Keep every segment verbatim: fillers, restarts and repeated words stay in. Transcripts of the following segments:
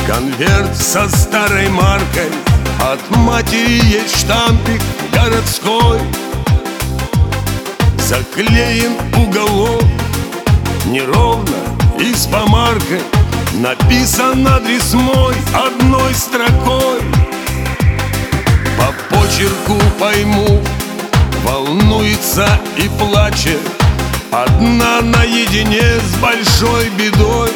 Конверт со старой маркой, от матери есть штампик городской. Заклеен уголок неровно и с помаркой, написан адрес мой одной строкой. По почерку пойму, волнуется и плачет, одна наедине с большой бедой.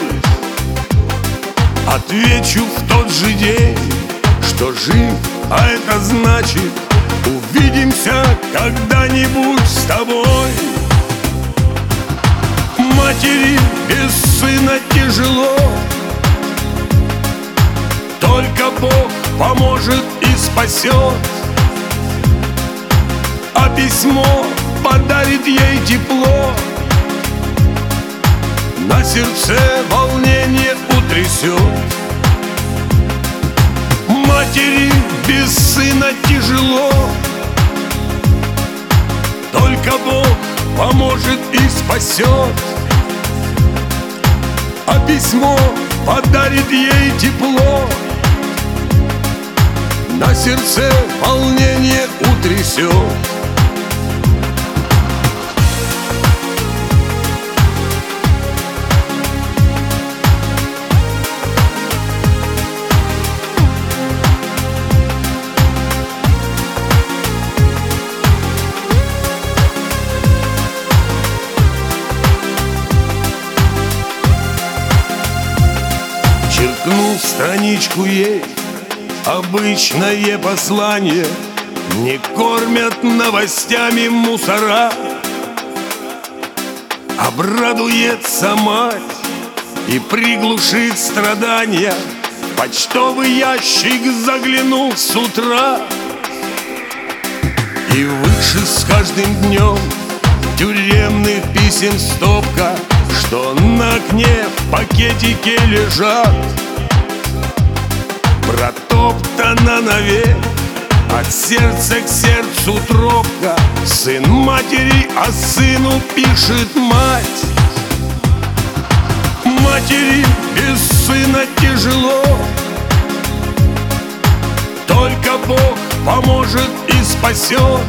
Отвечу в тот же день, что жив, а это значит увидимся когда-нибудь с тобой. Матери без сына тяжело, только Бог поможет и спасет, а письмо подарит ей тепло, на сердце волнение утрясет. Матери без сына тяжело, только Бог поможет и спасет, а письмо подарит ей тепло, на сердце волнение утрясет. Черкнул страничку ей обычное послание: не кормят новостями мусора. Обрадуется мать и приглушит страдания, в почтовый ящик заглянул с утра. И выше с каждым днем тюремных писем стопка, что на окне в пакетике лежат. Протоптана навек, от сердца к сердцу тропка. Сын матери, а сыну пишет мать. Матери без сына тяжело, только Бог поможет и спасет,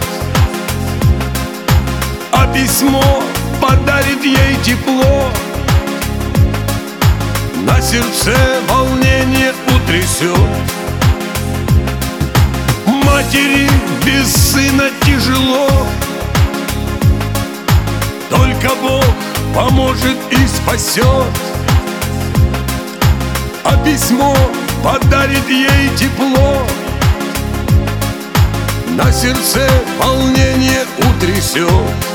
а письмо подарит ей тепло, на сердце волнение утрясет. Матери без сына тяжело, только Бог поможет и спасет, а письмо подарит ей тепло, на сердце волнение утрясет.